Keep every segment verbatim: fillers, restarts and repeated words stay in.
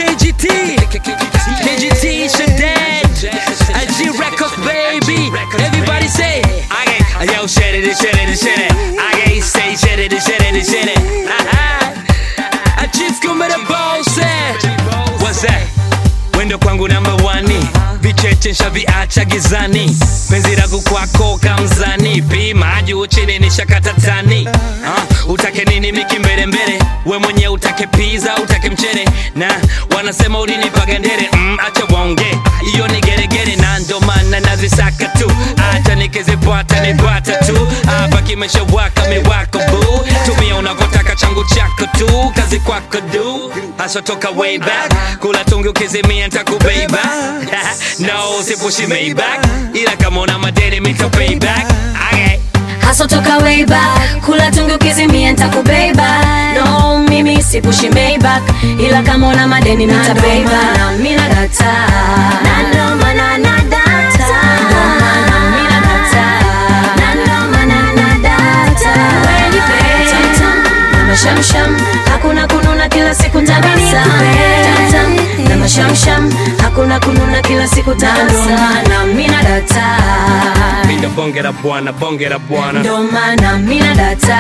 K G T, K G T Shaddad, I G Records baby. Everybody say, yo, shit it, shit it, shit it. I ain't say shit it, shit it, shit it. I just come with a boss. What's that? Wendo kwangu number one. Vicheche nshaviacha gizani. Penzi langu kwako kamzani. Pima juu chini nishakata tani. uh, Utake nini miki mbele mbele. We mwenye utake pizza, utake mchele. Na wanasema ulinipaga ndere. mm, Acha waonge, iyo ni gere gere. Na ndo maana nazisaka tu. Acha nikizipata nipata tu. Hapa kimesha waka miwako boo. Tumia unavotaka changu chako tu. Kazi kwako do. Haswa toka way back. Kula tungi ukizimia ntakubeba. No, sipushi Maybach. Ila kama una madeni mita payback. Okay. Hustle toka way back. Kula tungi ukizimia nitakubeba. No, mimi sipushi Maybach. Ila kama una madeni mita payback. Na mina data. Na ndo maana na data. Na mina data. Na ndo maana na data. When you pay tam tam na mashamsham, hakuna kununa kila siku ntabasa. Tam tam na mashamsham, hakuna kununa kila siku tabasa. Na mina data. Mina bonge la bwana, bonge la bwana. Ndo maana mina data.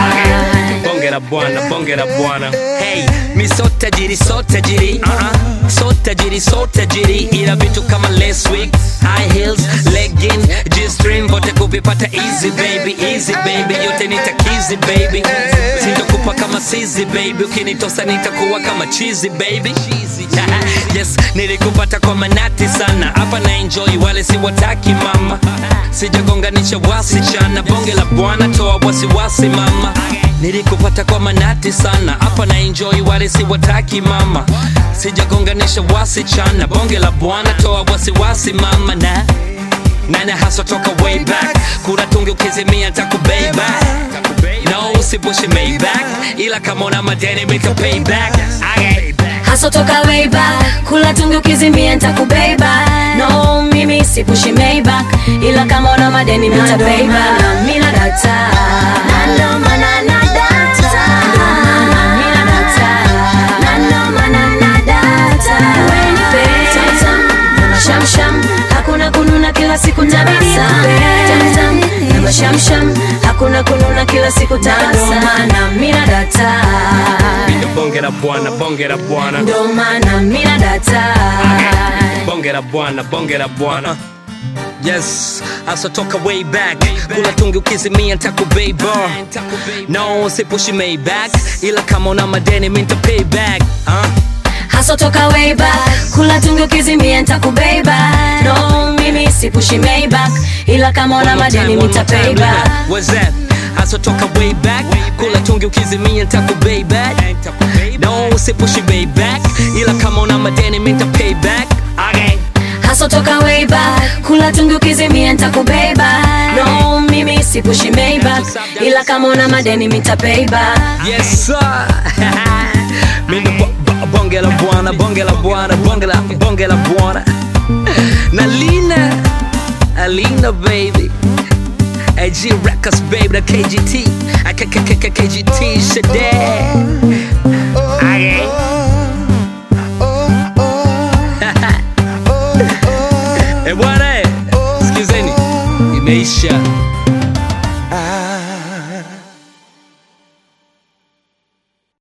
Bonge la bwana, bonge la bwana. Hey, mi so tajiri, so tajiri. uh-uh. So tajiri, so tajiri. Ila vitu kama last week, high heels, leggings, G-string, vote kuvipata easy baby, easy baby. Yote nitakizi baby. Sintokupa kama sizi baby. Ukinitosa nitakuwa kama cheesy baby. Yes, nilikupata kwa manati sana. Hapa na enjoy wale si wataki mama. Sijagonganisha wasichana. Bonge la bwana toa wasiwasi mama. Nilikupata kwa manati sana. Hapa na enjoy wale si wataki mama. Sijagonganisha wasichana. Bonge la bwana toa wasiwasi mama. Na Nana hustle toka way back. Kula tungi ukizimia ntakubeba. No, sipushi Maybach. Ila kama una madeni mita payback. Okay. Hustle toka way back. Kula tungi ukizimia nitakubeba. No, mimi sipushi Maybach. Ila kama una madeni mita payback. Na mina data. Na ndo maana na data. Na mina data. Na ndo maana na data. When you pay tam tam na mashamsham, hakuna kununa kila siku tabasa. Tam tam na mashamsham, hakuna kununa kila siku tabasa. Na mina data. Bonge la bwana, bonge la bwana. Ndo maana mina data. Bonge la bwana, bonge la bwana. Yes, hasa toka way back. Kula tungi ukizimia ntakubeba. No, sipushi Maybach. Ila kama una madeni minta payback. uh? Hustle toka way back. Kula tungi ukizimia nitakubeba. No, mimi sipushi Maybach. Ila kama una madeni mita payback. What's that? Hustle toka way back. Kula tungi ukizimia ntakubeba. No, sipushi Maybach. Ila kama una madeni minta payback. Okay. Hustle toka way back. Kula tungi ukizimia nitakubeba. No, mimi sipushi Maybach. Ila kama una madeni mita payback. Yes sir. Mimi bo bo bonge la bwana, bonge la bwana, bonge la bonge la bwana. Nalina, Alina baby. A G Records baby, the K G T, I K K K K G T Shaddad. Okay. Eh bwana, sikizeni, imeisha.